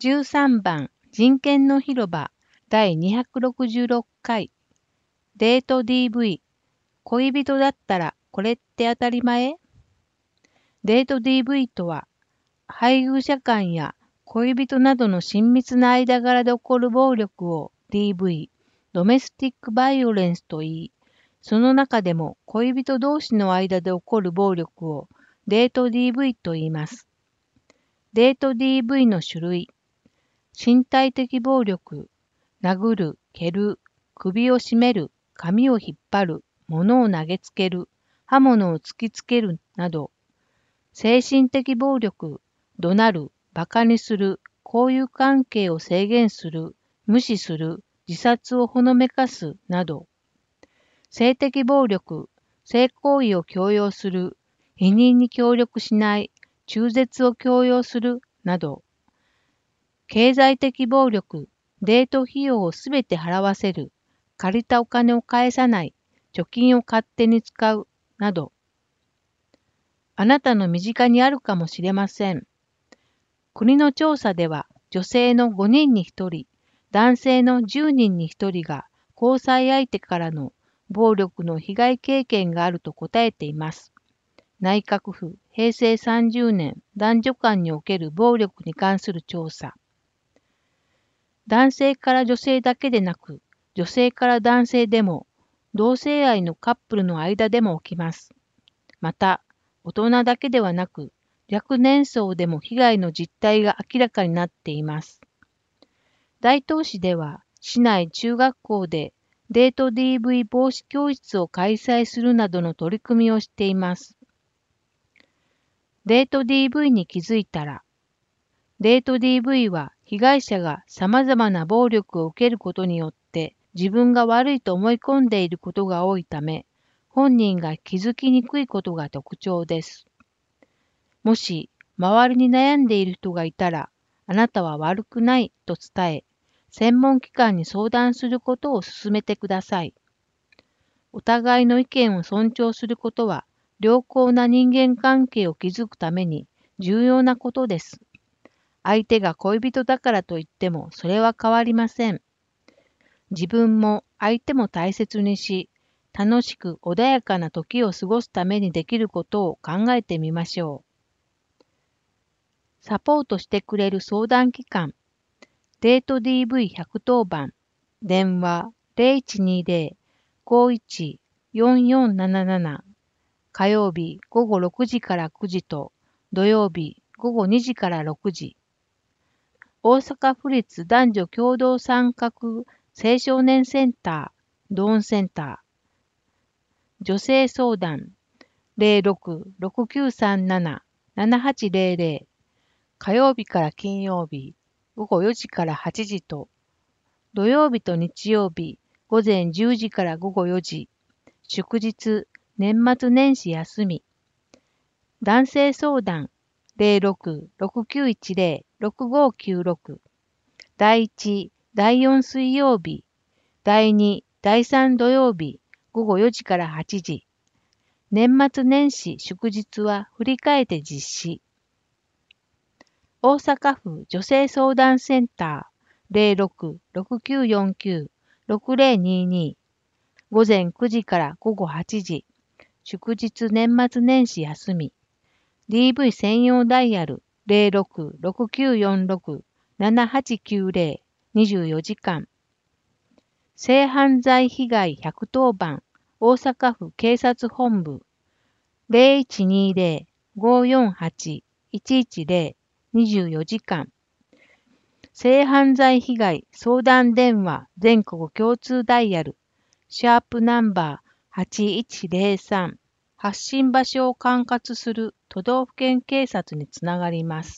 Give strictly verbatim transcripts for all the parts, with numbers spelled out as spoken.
じゅうさんばん人権の広場だいにひゃくろくじゅうろっかいデート ディーブイ 恋人だったらこれって当たり前？デート ディーブイ とは配偶者間や恋人などの親密な間柄で起こる暴力を ディーブイ、ドメスティックバイオレンスと言い、その中でも恋人同士の間で起こる暴力をデート ディーブイ と言います。デート ディーブイ の種類、身体的暴力、殴る、蹴る、首を絞める、髪を引っ張る、物を投げつける、刃物を突きつけるなど、精神的暴力、怒鳴る、馬鹿にする、交友関係を制限する、無視する、自殺をほのめかすなど、性的暴力、性行為を強要する、否認に協力しない、中絶を強要するなど、経済的暴力、デート費用をすべて払わせる、借りたお金を返さない、貯金を勝手に使うなど、あなたの身近にあるかもしれません。国の調査では、女性のごにんにひとり、男性のじゅうにんにひとりが交際相手からの暴力の被害経験があると答えています。内閣府へいせいさんじゅうねん男女間における暴力に関する調査。男性から女性だけでなく、女性から男性でも、同性愛のカップルの間でも起きます。また、大人だけではなく、若年層でも被害の実態が明らかになっています。大東市では、市内中学校でデート ディーブイ 防止教室を開催するなどの取り組みをしています。デート ディーブイ に気づいたら、デート ディーブイ は被害者が様々な暴力を受けることによって自分が悪いと思い込んでいることが多いため、本人が気づきにくいことが特徴です。もし周りに悩んでいる人がいたら、あなたは悪くないと伝え、専門機関に相談することを勧めてください。お互いの意見を尊重することは、良好な人間関係を築くために重要なことです。相手が恋人だからといってもそれは変わりません。自分も相手も大切にし、楽しく穏やかな時を過ごすためにできることを考えてみましょう。サポートしてくれる相談機関、デート ディーブイひゃくとおばん、電話 ゼロいちにゼロ ごいち よんよんなななな、火曜日午後ろくじからくじと土曜日午後にじからろくじ。大阪府立男女共同参画青少年センター、ドーンセンター、女性相談 ゼロろく ろくきゅうさんなな ななはちゼロゼロ、火曜日から金曜日午後よじからはちじと、土曜日と日曜日午前じゅうじから午後よじ、祝日、年末年始休み、男性相談 ゼロろく ろくきゅういちゼロ ろくごきゅうろく、だいいち、だいよん水曜日、だいに、だいさん土曜日午後よじからはちじ、年末年始祝日は振り替えて実施。大阪府女性相談センター ゼロろく ろくきゅうよんきゅう ろくゼロにに、午前くじから午後はちじ、祝日年末年始休み、ディーブイ 専用ダイヤル ゼロろく ろくきゅうよんろく ななはちきゅうゼロ、にじゅうよじかん、性犯罪被害ひゃくとおばん、大阪府警察本部 ゼロいちにゼロ ごよんはち いちいちゼロ、にじゅうよじかん、性犯罪被害相談電話全国共通ダイヤル、シャープナンバーはちいちゼロさん、発信場所を管轄する都道府県警察につながります。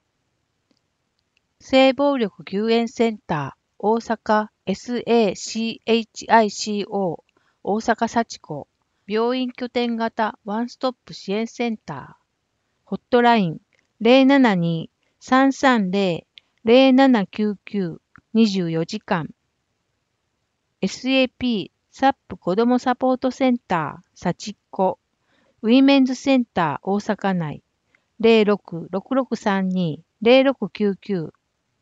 性暴力救援センター大阪 エスエーシーエイチアイシーオー 大阪幸子病院拠点型ワンストップ支援センターホットライン ゼロななに さんさんゼロ ゼロななきゅうきゅう にじゅうよじかん エスエーピー サップ子どもサポートセンター幸子ウィメンズセンター大阪内 ゼロろく ろくろくさんに ゼロろくきゅうきゅう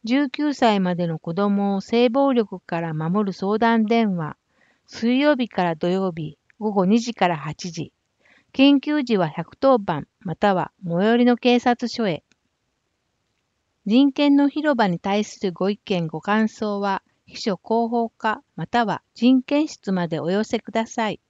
じゅうきゅうさいまでの子供を性暴力から守る相談電話、水曜日から土曜日、午後にじからはちじ。緊急時はひゃくとおばんまたは最寄りの警察署へ。人権の広場に対するご意見ご感想は、秘書広報課または人権室までお寄せください。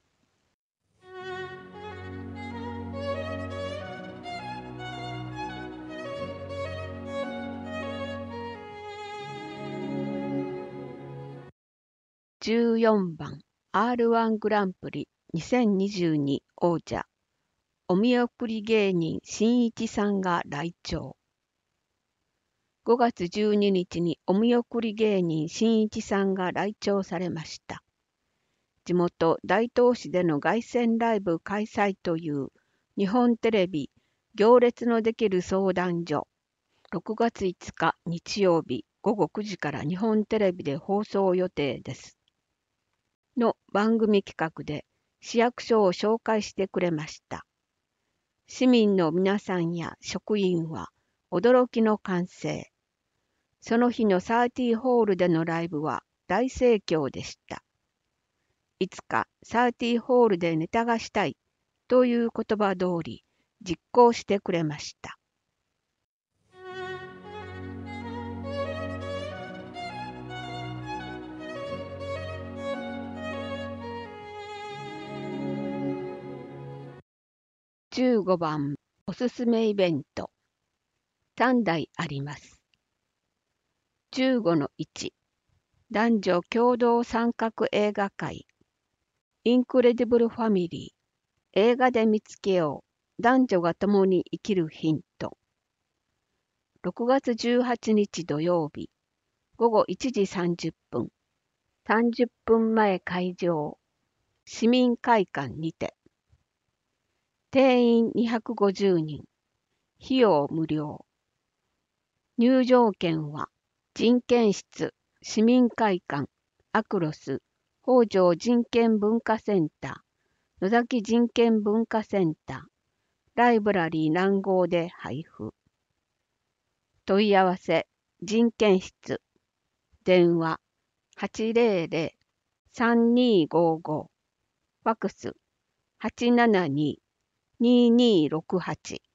じゅうよんばん アールワン グランプリにせんにじゅうに王者お見送り芸人しんいちさんが来庁。ごがつじゅうににちにお見送り芸人しんいちさんが来庁されました。地元大東市での凱旋ライブ開催という日本テレビ行列のできる相談所、ろくがついつか日曜日ごごくじから日本テレビで放送予定です。の番組企画で市役所を紹介してくれました。市民の皆さんや職員は驚きの歓声。その日のサーティーホールでのライブは大盛況でした。いつかサーティーホールでネタがしたいという言葉通り実行してくれました。じゅうごばんおすすめイベントさんだいあります。じゅうごのいち男女共同参画映画会インクレディブルファミリー映画で見つけよう男女が共に生きるヒントろくがつじゅうはちにち土曜日ごごいちじさんじゅっぷんさんじゅっぷんまえ開場市民会館にて定員にひゃくごじゅうにん費用無料入場券は人権室市民会館アクロス北条人権文化センター野崎人権文化センターライブラリー南郷で配布問い合わせ人権室電話 はちぜろぜろ さんにーごーご ファックス はちななに にーにーろくはち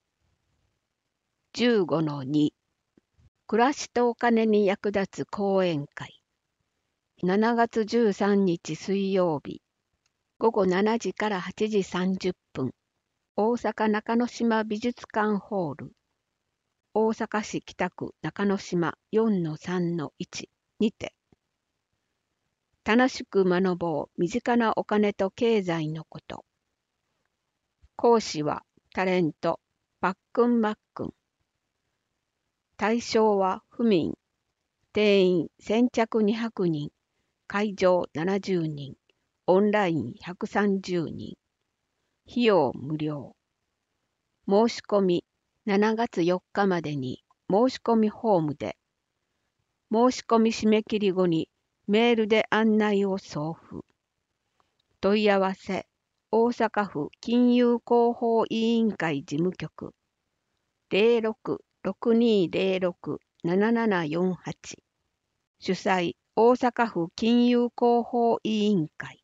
じゅうごのに 暮らしとお金に役立つ講演会しちがつじゅうさんにち水曜日ごごしちじからはちじさんじゅっぷん大阪中之島美術館ホール大阪市北区中之島 よんのさんのいち にて楽しく学ぼう身近なお金と経済のこと講師はタレントパックンマックン対象は府民定員先着にひゃくにん会場ななじゅうにんオンラインひゃくさんじゅうにん費用無料申し込みしちがつよっかまでに申し込みフォームで申し込み締め切り後にメールで案内を送付問い合わせ大阪府金融広報委員会事務局 ゼロろく ろくにーゼロろく ななななよんはち 主催大阪府金融広報委員会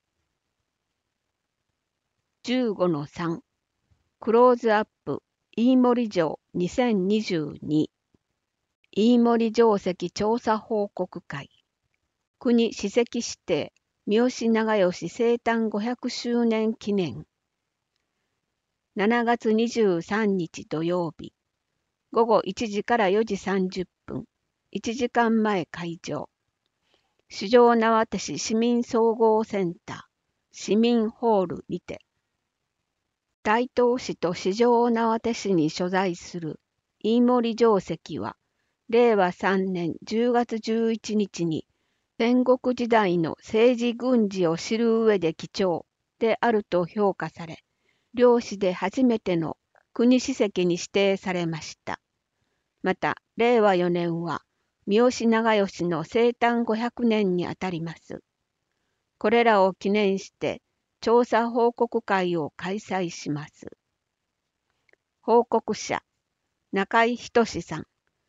じゅうごのさん クローズアップ飯盛城にせんにじゅうに飯盛城跡調査報告会国史跡指定三好長慶生誕ごひゃくしゅうねん記念しちがつにじゅうさんにち土曜日ごごいちじからよじさんじゅっぷんいちじかんまえ開場四条畷市市民総合センター市民ホールにて大東市と四条畷市に所在する飯盛城跡はれいわさんねんじゅうがつじゅういちにちに戦国時代の政治軍事を知る上で貴重であると評価され、両市で初めての国史跡に指定されました。また、れいわよねんは三好長慶の生誕ごひゃくねんにあたります。これらを記念して調査報告会を開催します。報告者、中井仁さん、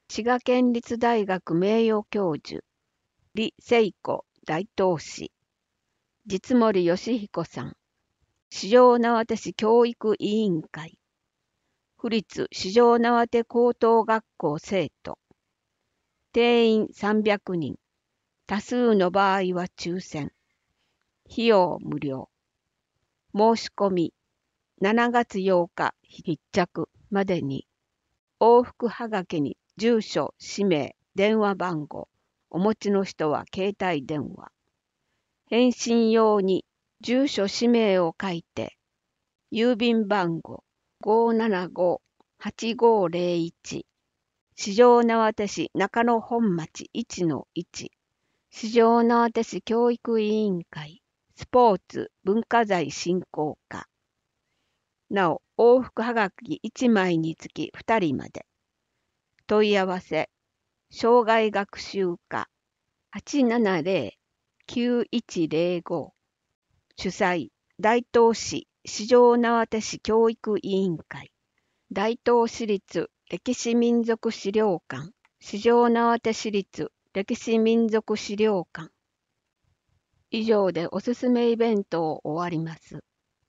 滋賀県立大学名誉教授、李聖子大東市、実森義彦さん、四条畷市教育委員会、府立四条畷高等学校生徒、定員さんびゃくにん、多数の場合は抽選、費用無料、申し込みしちがつようか必着までに、往復はがきに住所、氏名、電話番号、お持ちの人は携帯電話。返信用に住所、氏名を書いて、郵便番号 ごーななごーはちごーぜろいち、四条畷市中野本町 いちのいち、四条畷市教育委員会、スポーツ文化財振興課。なお、往復はがきいちまいにつきふたりまで。問い合わせ、障害学習課 はちななぜろきゅういちぜろご、主催、大東市四条畷市教育委員会、大東市立歴史民族資料館、四条畷市立歴史民族資料館。以上でおすすめイベントを終わります。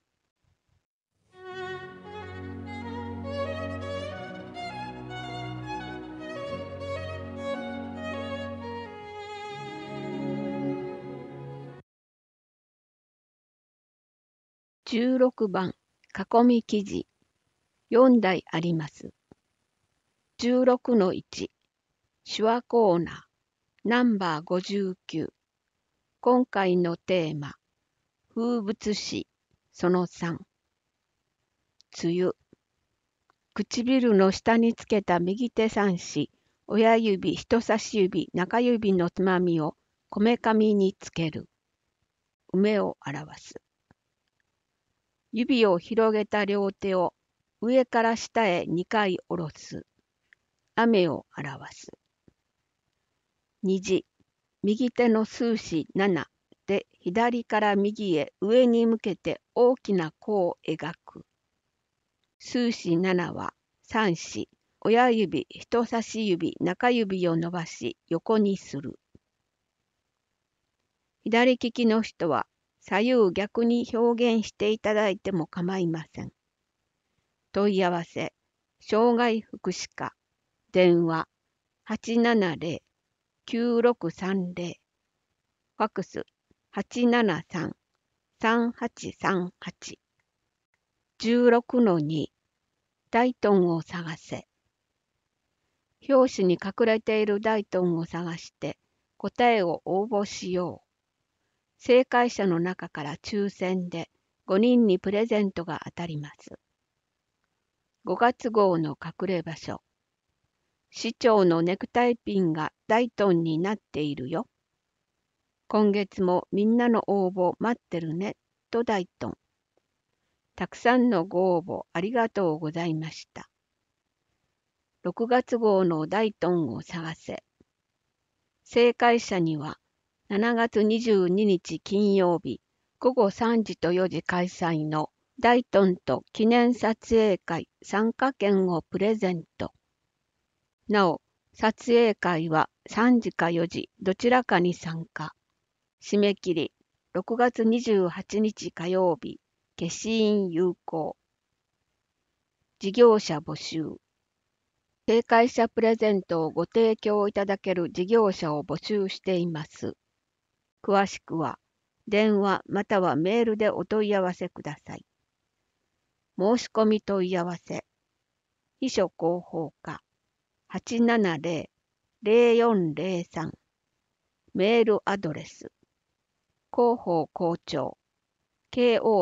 じゅうろくばん、囲み記事。よんだいあります。じゅうろくのいち、手話コーナー、ナンバーごじゅうきゅう。今回のテーマ、風物詩、そのさん。梅雨。唇の下につけた右手三子、親指、人差し指、中指のつまみをこめかみにつける。梅を表す。指を広げた両手を上から下へにかい下ろす。雨を表す。虹。右手の数子ななで左から右へ上に向けて大きな弧を描く。数子ななは三子、親指、人差し指、中指を伸ばし横にする。左利きの人は左右逆に表現していただいても構いません。問い合わせ、障害福祉課、電話 はちななぜろきゅうろくさんぜろ、ファックス はちななさんさんはちさんはち。じゅうろくのに、大トンを探せ。表紙に隠れている大トンを探して答えを応募しよう。正解者の中から抽選でごにんにプレゼントが当たります。ごがつ号の隠れ場所。市長のネクタイピンが大トンになっているよ。今月もみんなの応募待ってるね、と大トン。たくさんのご応募ありがとうございました。ろくがつ号の大トンを探せ。正解者にはしちがつにじゅうににち金曜日ごごさんじとよじ開催の大トンと記念撮影会参加券をプレゼント。なお、撮影会はさんじかよじどちらかに参加。締め切りろくがつにじゅうはちにち火曜日、消印有効。事業者募集。正解者プレゼントをご提供いただける事業者を募集しています。詳しくは電話またはメールでお問い合わせください。申し込み問い合わせ。秘書広報課 はちななぜろ ぜろよんぜろさん。メールアドレス。広報校長 コホ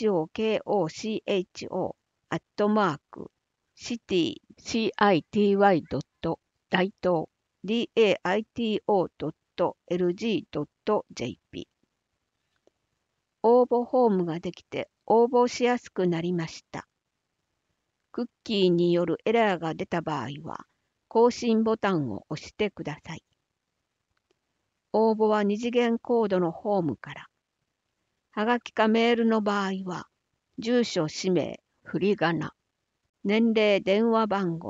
コ アットマーク シティ シティ ドット 大東 ダイト ドット エルジー ドット ジェーピー。応募フォームができて応募しやすくなりました。クッキーによるエラーが出た場合は更新ボタンを押してください。応募は二次元コードのフォームから。はがきかメールの場合は住所、氏名、振り仮名、年齢、電話番号、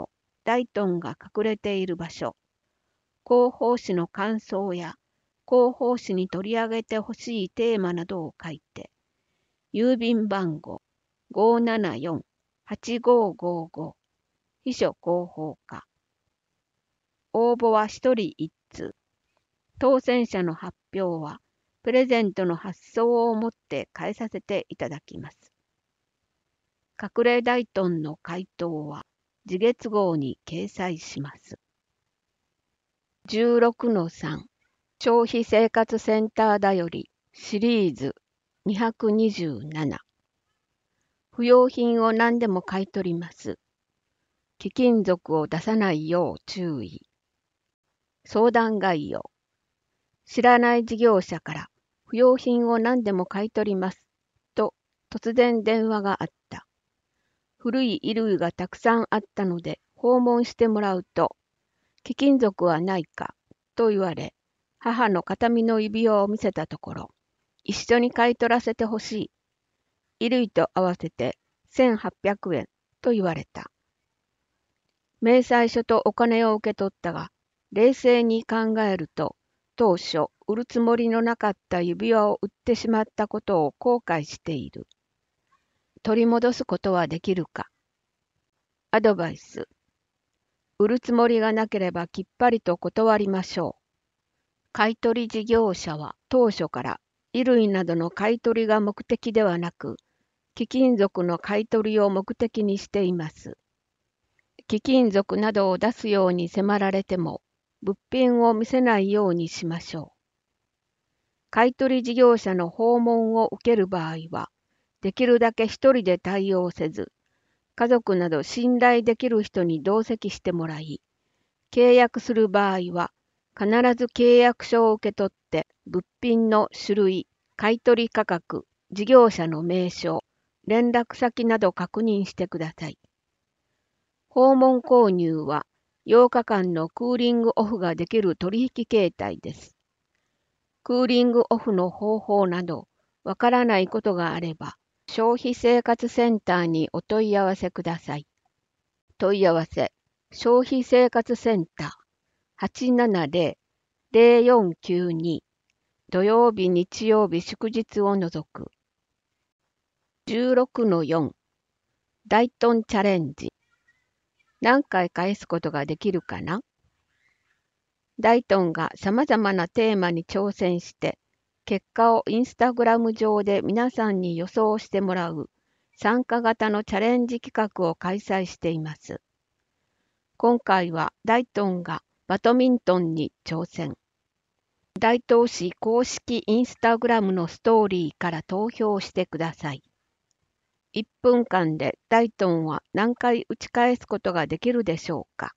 大頓が隠れている場所、広報誌の感想や広報誌に取り上げてほしいテーマなどを書いて、郵便番号 ごーななよんはちごーごーご 秘書広報課。応募はひとりいっつう。当選者の発表はプレゼントの発送をもって返させていただきます。隠れ大頓の回答は次月号に掲載します。じゅうろくのさん 消費生活センターだよりシリーズにひゃくにじゅうなな。不要品を何でも買い取ります。貴金属を出さないよう注意。相談概要。知らない事業者から不要品を何でも買い取りますと突然電話があった。古い衣類がたくさんあったので訪問してもらうと、貴金属はないかと言われ、母の形見の指輪を見せたところ、一緒に買い取らせてほしい。衣類と合わせてせんはっぴゃくえんと言われた。明細書とお金を受け取ったが、冷静に考えると、当初売るつもりのなかった指輪を売ってしまったことを後悔している。取り戻すことはできるか。アドバイス。売るつもりがなければきっぱりと断りましょう。買取事業者は当初から衣類などの買い取りが目的ではなく、貴金属の買い取りを目的にしています。貴金属などを出すように迫られても、物品を見せないようにしましょう。買取事業者の訪問を受ける場合は、できるだけ一人で対応せず、家族など信頼できる人に同席してもらい、契約する場合は、必ず契約書を受け取って物品の種類、買取価格、事業者の名称、連絡先など確認してください。訪問購入はようかかんのクーリングオフができる取引形態です。クーリングオフの方法などわからないことがあれば、消費生活センターにお問い合わせください。問い合わせ、消費生活センター はちななゼロ ゼロよんきゅうに 土曜日日曜日祝日を除く。じゅうろくのよん 大頓チャレンジ。何回返すことができるかな？大頓がさまざまなテーマに挑戦して、結果をインスタグラム上で皆さんに予想してもらう参加型のチャレンジ企画を開催しています。今回は大頓がバドミントンに挑戦。大東市公式インスタグラムのストーリーから投票してください。いっぷんかんで大頓は何回打ち返すことができるでしょうか。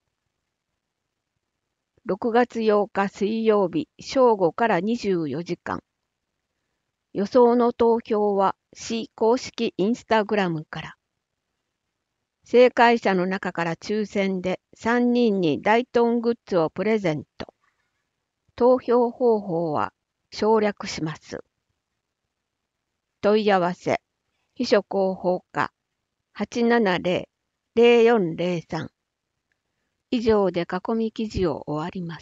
ろくがつようか水曜日正午からにじゅうよじかん。予想の投票は市公式インスタグラムから。正解者の中から抽選でさんにんに大頓グッズをプレゼント。投票方法は省略します。問い合わせ、秘書広報課 はちななゼロ ゼロよんゼロさん。以上で囲み記事を終わります。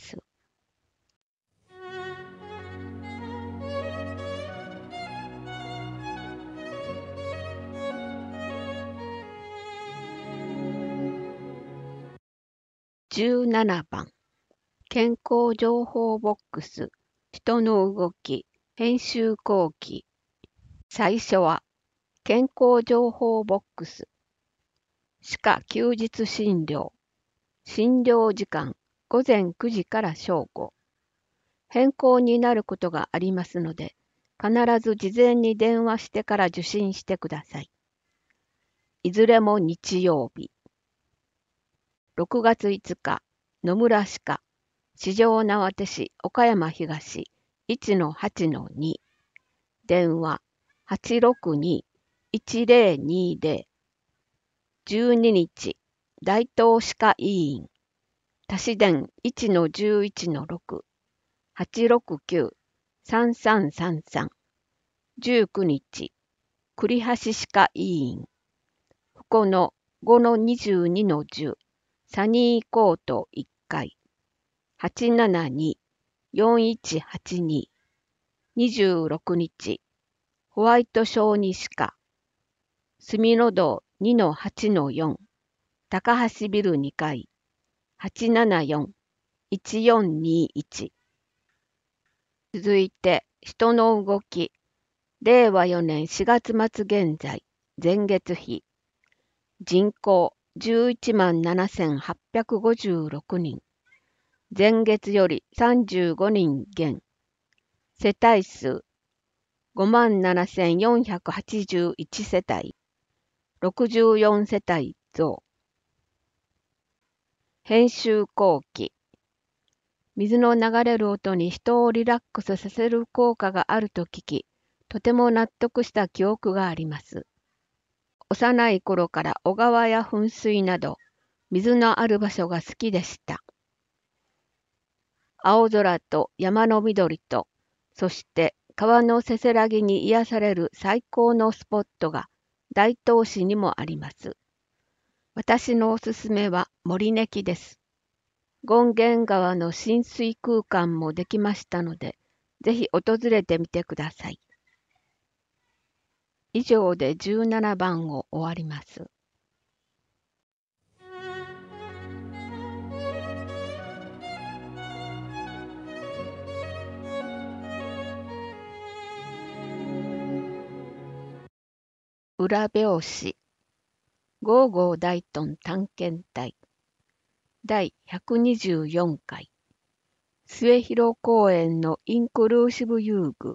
じゅうななばん。健康情報ボックス、人の動き、編集後期。最初は、健康情報ボックス。歯科休日診療。診療時間、ごぜんくじから正午。変更になることがありますので、必ず事前に電話してから受診してください。いずれも日曜日。ろくがついつか、野村歯科。四条畷市岡山東 いちのはちのに 電話 はちろくに いちぜろにぜろ じゅうににち大東歯科医院多子電 いちのじゅういちのろく はちろくきゅう さんさんさんさん じゅうくにち栗橋歯科医院ふこの ごのにじゅうにのじゅうサニーコートいっかい、はちななに、よんいちはちに、にじゅうろくにち、ホワイト小児歯科、住の道 にのはちのよん、高橋ビルにかい、はちななよん、いちよんにいち。続いて、人の動き、れいわよねんしがつ末現在、前月比、人口じゅういちまんななせんはっぴゃくごじゅうろくにん、前月よりさんじゅうごにん減、世帯数ごまんななせんよんひゃくはちじゅういち世帯、ろくじゅうよん世帯増。編集後期、水の流れる音に人をリラックスさせる効果があると聞き、とても納得した記憶があります。幼い頃から小川や噴水など、水のある場所が好きでした。青空と山の緑と、そして川のせせらぎに癒される最高のスポットが大東市にもあります。私のおすすめは森根木です。権現川の浸水空間もできましたので、ぜひ訪れてみてください。以上でじゅうななばんを終わります。裏表紙、ゴーゴー大東探検隊、だいひゃくにじゅうよんかい、末広公園のインクルーシブ遊具。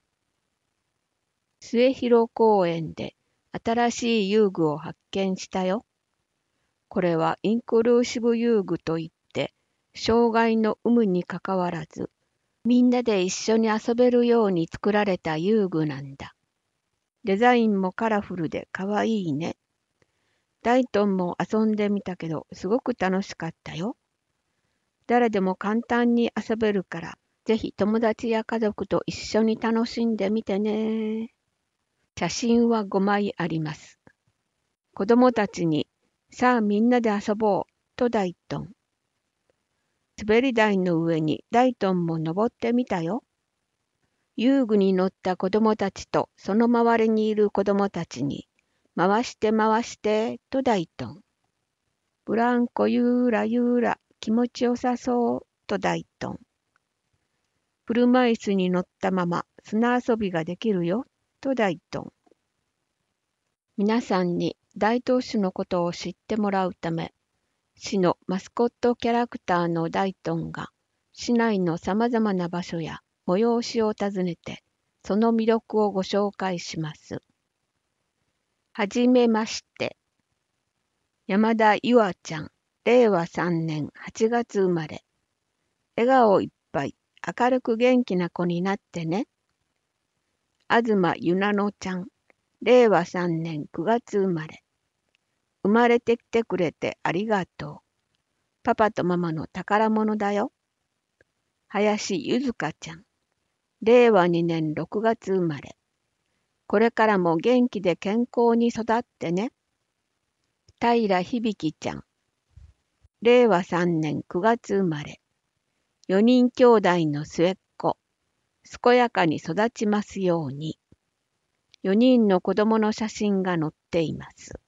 末広公園で新しい遊具を発見したよ。これはインクルーシブ遊具といって、障害の有無にかかわらず、みんなで一緒に遊べるように作られた遊具なんだ。デザインもカラフルでかわいいね。ダイトンも遊んでみたけど、すごく楽しかったよ。誰でも簡単に遊べるから、ぜひ友達や家族と一緒に楽しんでみてね。写真はごまいあります。子供たちに、さあみんなで遊ぼう、とダイトン。滑り台の上にダイトンも登ってみたよ。遊具に乗った子供たちとその周りにいる子供たちに、回して回して、とダイトン。ブランコゆーらゆーら、気持ちよさそう、とダイトン。車椅子に乗ったまま砂遊びができるよ、とダイトン。皆さんに大東市のことを知ってもらうため、市のマスコットキャラクターのダイトンが市内のさまざまな場所や催しを訪ねて、その魅力をご紹介します。はじめまして。山田ゆあちゃん、れいわさんねんはちがつ生まれ。笑顔いっぱい、明るく元気な子になってね。東ゆなのちゃん、れいわさんねんくがつ生まれ。生まれてきてくれてありがとう。パパとママの宝物だよ。林ゆずかちゃん、れいわにねんろくがつ生まれ。これからも元気で健康に育ってね。平響ちゃん、れいわさんねんくがつ生まれ。よにん兄弟の末っ子。健やかに育ちますように。よにんの子供の写真が載っています。